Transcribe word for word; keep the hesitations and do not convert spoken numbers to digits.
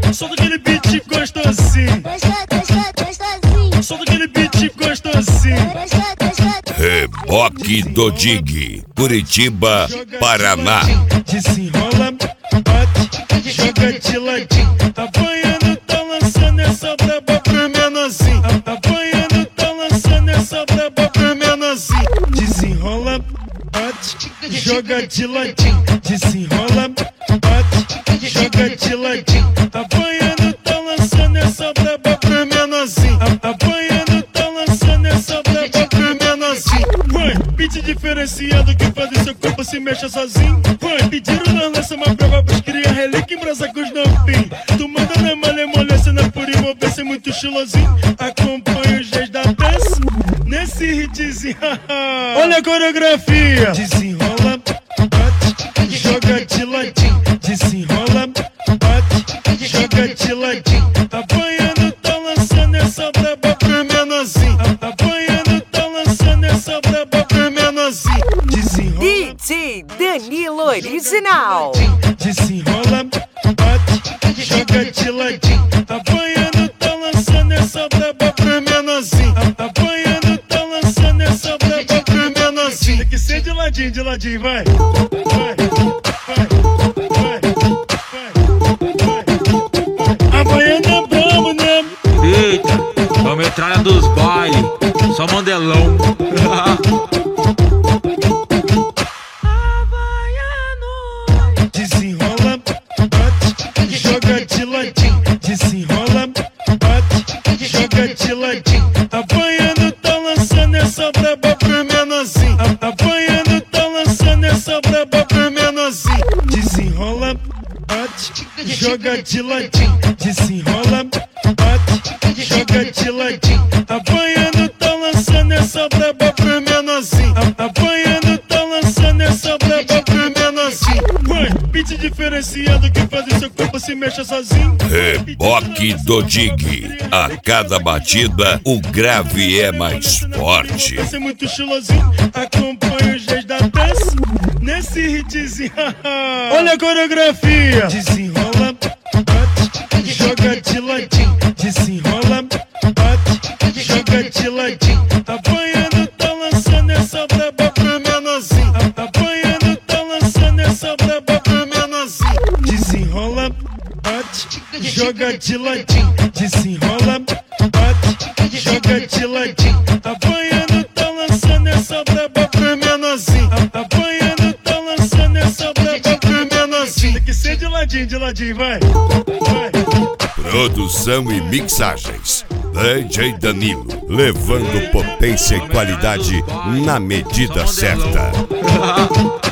Solta aquele beat gostosinho. Solta aquele beat gostosinho. Reboque do Dig, Curitiba, Paraná. Desenrola, bate, joga de ladinho. Apanhando, tá lançando essa braba pro menorzinho. Apanhando, tá lançando essa braba pro menorzinho. Desenrola, bate, joga de ladinho. Desenrola, bate, joga de ladinho. Apanhando, tá lançando essa braba pro menorzinho. Apanhando, tá lançando essa braba pro menorzinho. Vai, beat diferenciado que faz o seu corpo se mexa sozinho. Vai, pediram na lança uma prova pros cria relíquia em brasa com os novinhos. Tu manda na malemolência, na pura envolvência, muito estilosinho. Acompanha os dias da dança nesse hitzinho. Olha a coreografia. Desenrola, bate, joga de ladinho. Desenrola, bate, joga de ladinho. Apanhando, tá lançando essa braba pro menorzinho. Apanhando, tá lançando essa braba pro menorzinho. Desenrola, D J Danilo Original. desenrola, bate, joga de ladinho. Apanhando, tá lançando essa braba pro menorzinho. Apanhando, tá lançando essa braba pro menorzinho. Tem que ser de ladinho, de ladinho, vai. Vai, vai, vai, vai, vai. Apanhando é brabo, né? Eita, é a metralha dos bailes, só mandelão. Desenrola, bate, joga de ladinho. Desenrola, bate, joga de ladinho. Apanhando, tá lançando essa braba pro menorzinho. Apanhando, tá lançando essa braba pro menorzinho. Desenrola, bate, joga de ladinho. Desenrola, bate, joga de ladinho. Apanhando, tá lançando essa braba pro menorzinho. Apanhando, tá lançando essa braba pro menorzinho. Vai, beat diferenciado que faz o seu corpo se mexa sozinho. Reboque do Dig, a cada batida o grave é mais forte. Vai ser muito estilosinho. Acompanha os dias da dança nesse hitzinho. Olha a coreografia. Desenrola, bate, joga de ladinho. Desenrola, bate, joga de ladinho. Apanhando, tá lançando essa braba pro menorzinho. Apanhando, tá lançando essa braba pro menorzinho. Desenrola, bate, joga de ladinho. Desenrola, bate, joga de ladinho. Apanhando, tá lançando essa braba pro menorzinho. Apanhando, tá lançando essa braba pro menorzinho. Tem que ser de ladinho, de ladinho, vai. Vai. Produção e mixagens, D J Danilo, levando potência e qualidade na medida certa.